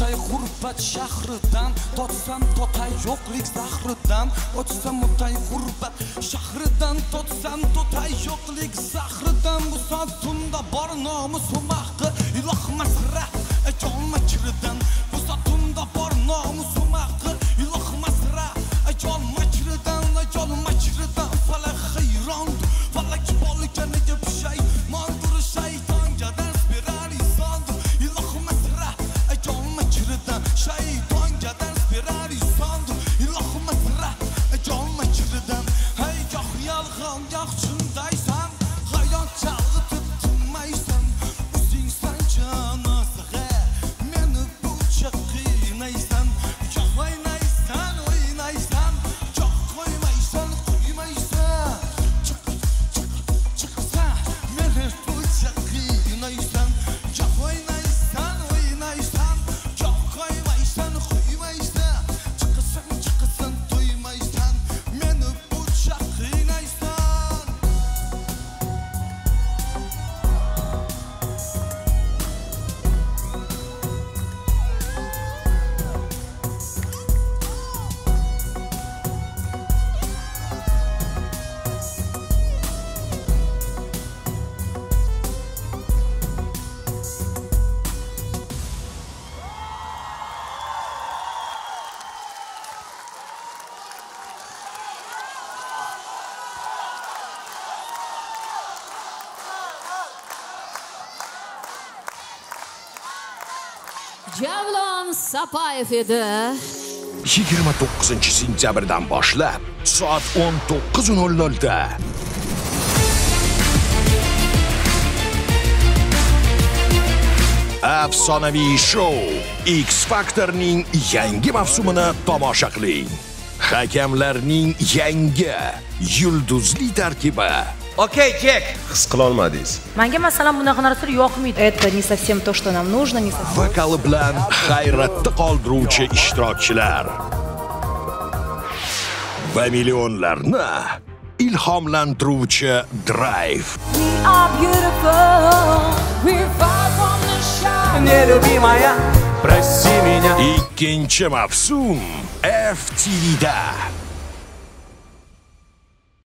o'tay g'urbat shahridan, totsam totay yo'qlik zahridan, o'tsam o'tay g'urbat shahridan, totsam totay yo'qlik zahridan. Bu soat tunda bor nomusim haqqi, iloh masra jon machridan. Bu soat tunda bor nomusim haqqi, iloh masra jon machridan, jon machridan. Falak hayron, falak bo'lganiga pishay, mondur shaytonga dars berar inson. Iloh masra jon machridan, shaytonga dars berar inson. Iloh masra jon machridan. Hey goh yolg'on, goh shundaysan, hayot chalg'itib tinmaysan. O'zingsan jonasig'a, meni buncha qiynaysan. Goh o'ynaysan, o'ynaysan, goh qo'ymaysan, qo'ymaysan. Chiqsan, meni buncha qiynaysan. Goh o'ynaysan, o'ynaysan, goh qo'ymaysan, qo'ymaysan. Chiqsan, to'ymaysan, meni buncha qiynaysan. Javlon Sapayev edi. 29-sentyabrdan boshlab soat 19:00 da afsonaviy shou X Factorning yangi mavsumini tomosha qiling. Hakamlarning yangi yulduzli tarkibi. Okey, Jack. His qila olmadingiz. Menga masalan bunaqa narsalar yoqmaydi. Это не совсем то, что нам нужно, не совсем. Vokali bilan hayratda qoldiruvchi ishtirokchilar va millionlarni ilhomlantiruvchi Drive. Нелюбимая, прости меня. Ikkinchi mavsum FTVda.